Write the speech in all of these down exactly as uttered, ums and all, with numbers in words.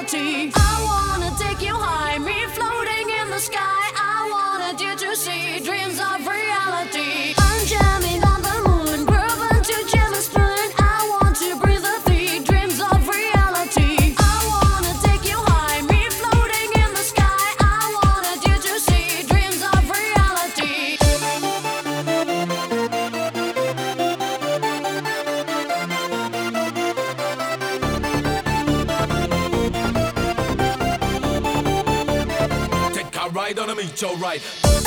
reality. I wanna take you high, me floating in the sky. I wanted you to see dreams of reality. I'm jamming on the moon, grooving to jam and spoon. I want to breathe the three dreams of reality. I wanna take you high, me floating in the sky. I wanted you to see dreams of reality. Take a ride on a meteorite.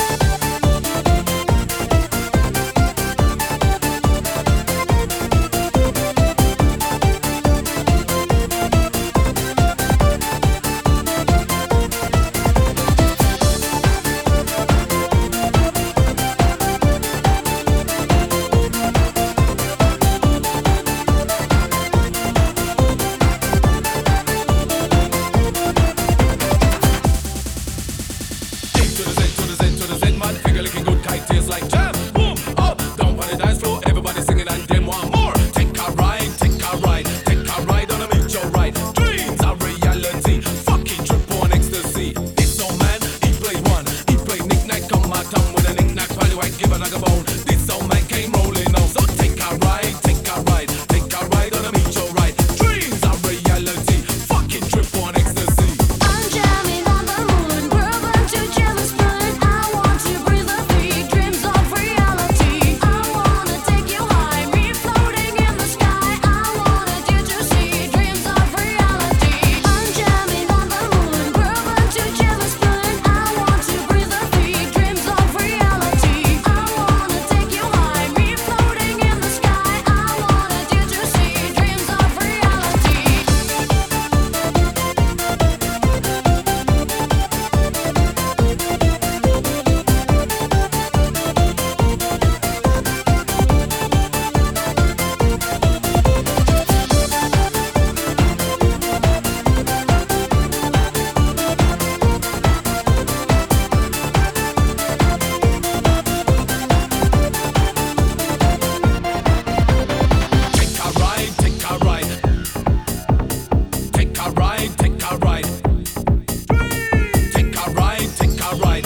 Like jam, boom, up, down on the dance floor, everybody singing and them want more. Take a ride, take a ride, take a ride on a meteorite. Dreams are reality, fucking trip on ecstasy. This old man, he played one, he played knick-knack on my tongue with a knick-knack, probably white, give a nugget bone. This old man came rolling on, so take a ride, take a ride, take a ride on a meteorite. Dreams are reality, fucking trip on ecstasy. I'm jamming on the moon, grooving to jam and spoon. I want to breathe the three dreams of reality. I wanna take you high, me floating in the sky. I wanted you to see dreams of reality. I'm jamming on the moon, grooving to jam and spoon. I want to breathe the three dreams of reality. I wanna take you high, me floating in the sky. I wanted you to see dreams of reality. Take a ride, take a ride. Take a ride, take a ride. Take a ride, take a ride.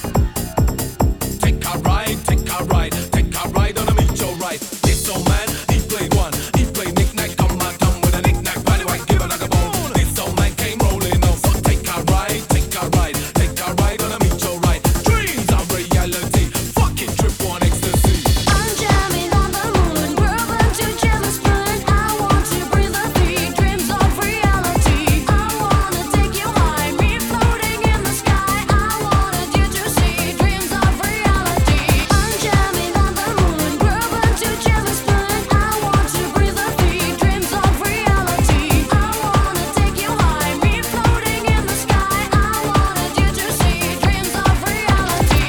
Take a ride, take a ride. Take a ride on a meteorite. This old man, he played one. He played knick-knack on my tongue with a knick-knack, probably white, give a nugget bone. This old man came rolling on, so take a ride, take a ride. Take a ride on a meteorite. Dreams are reality. Fucking trip on ecstasy. I'm jamming on the moon, grooving to jam and spoon. I want to breathe the three dreams of reality. I wanna take you high, me floating in the sky. I wanted you to see dreams of reality. I'm jamming on the moon, grooving to jam and spoon. I want to breathe the three dreams of reality. I wanna take you high, me floating in the sky. I wanted you to see dreams of reality.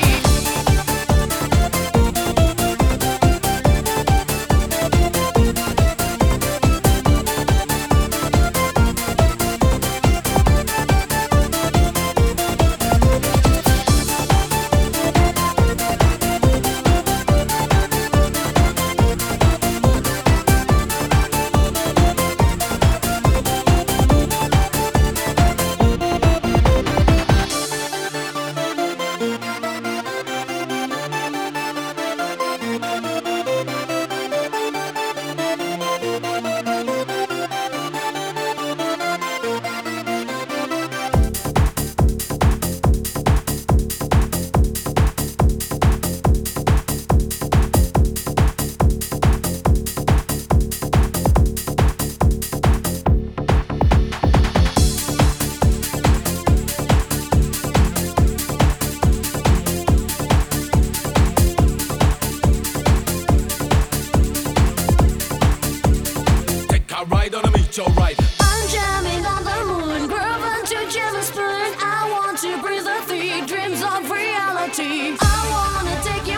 Take a ride on a meteorite. I'm jamming on the moon, grooving to jam and spoon. I want to breathe the three dreams of reality. I wanna take